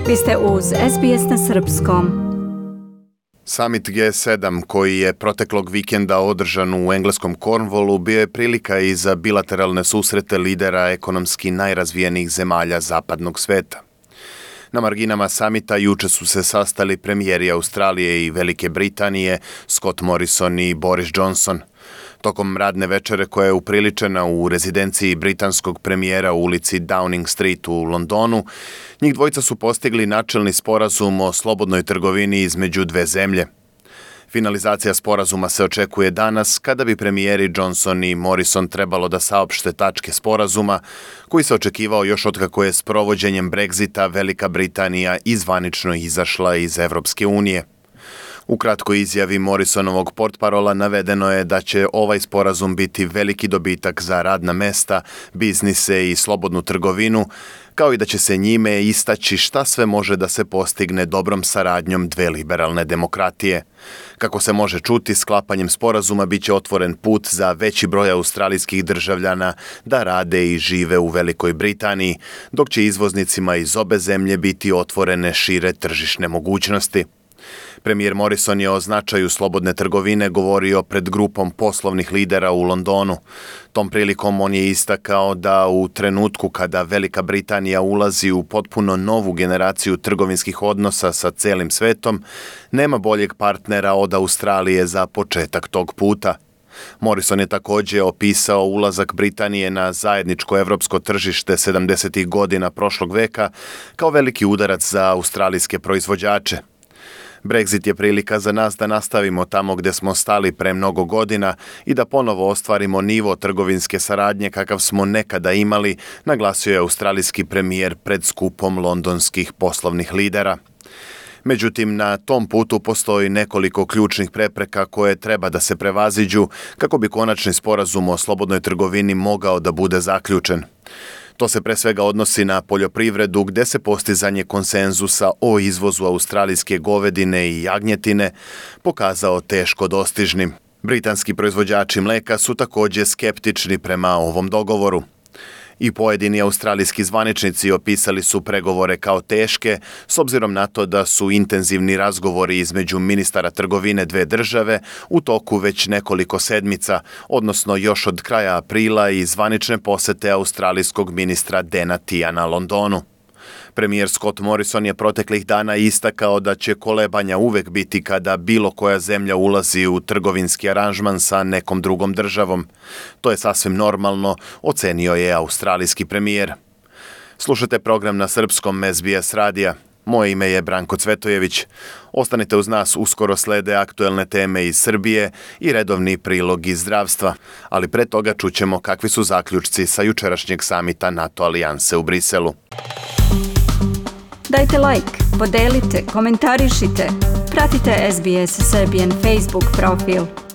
Vi ste uz SBS na srpskom. Summit G7 koji je proteklog vikenda održan u engleskom Cornwallu bio je prilika i za bilateralne susrete lidera ekonomski najrazvijenijih zemalja zapadnog sveta. Na marginama samita juče su se sastali premijeri Australije i Velike Britanije, Scott Morrison i Boris Johnson. Tokom radne večere koja je upriličena u rezidenciji britanskog premijera u ulici Downing Street u Londonu, njih dvojica su postigli načelni sporazum o slobodnoj trgovini između dve zemlje. Finalizacija sporazuma se očekuje danas, kada bi premijeri Johnson i Morrison trebalo da saopšte tačke sporazuma, koji se očekivao još otkako je s provođenjem Brexita Velika Britanija zvanično izašla iz Evropske unije. U kratkoj izjavi Morrisonovog portparola navedeno je da će ovaj sporazum biti veliki dobitak za radna mesta, biznise i slobodnu trgovinu, kao i da će se njime istaći šta sve može da se postigne dobrom saradnjom dve liberalne demokratije. Kako se može čuti, sklapanjem sporazuma biće otvoren put za veći broj australijskih državljana da rade i žive u Velikoj Britaniji, dok će izvoznicima iz obe zemlje biti otvorene šire tržišne mogućnosti. Premijer Morrison je o značaju slobodne trgovine govorio pred grupom poslovnih lidera u Londonu. Tom prilikom on je istakao da u trenutku kada Velika Britanija ulazi u potpuno novu generaciju trgovinskih odnosa sa celim svetom, nema boljeg partnera od Australije za početak tog puta. Morrison je također opisao ulazak Britanije na zajedničko evropsko tržište 70. godina prošlog veka kao veliki udarac za australijske proizvođače. Brexit je prilika za nas da nastavimo tamo gdje smo stali pre mnogo godina i da ponovo ostvarimo nivo trgovinske saradnje kakav smo nekada imali, naglasio je australijski premijer pred skupom londonskih poslovnih lidera. Međutim, na tom putu postoji nekoliko ključnih prepreka koje treba da se prevaziđu kako bi konačni sporazum o slobodnoj trgovini mogao da bude zaključen. To se pre svega odnosi na poljoprivredu gdje se postizanje konsenzusa o izvozu australijske govedine i jagnjetine pokazao teško dostižnim. Britanski proizvođači mleka su također skeptični prema ovom dogovoru. I pojedini australijski zvaničnici opisali su pregovore kao teške, s obzirom na to da su intenzivni razgovori između ministara trgovine dve države u toku već nekoliko sedmica, odnosno još od kraja aprila i zvanične posete australijskog ministra Dana Teahna Londonu. Premijer Scott Morrison je proteklih dana istakao da će kolebanja uvek biti kada bilo koja zemlja ulazi u trgovinski aranžman sa nekom drugom državom. To je sasvim normalno, ocenio je australijski premijer. Slušate program na srpskom SBS radija. Moje ime je Branko Cvetojević. Ostanite uz nas, uskoro slede aktuelne teme iz Srbije i redovni prilog iz zdravstva. Ali pre toga čućemo kakvi su zaključci sa jučerašnjeg samita NATO alijanse u Briselu. Dajte like, podelite, komentarišite. Pratite SBS Serbian Facebook profil.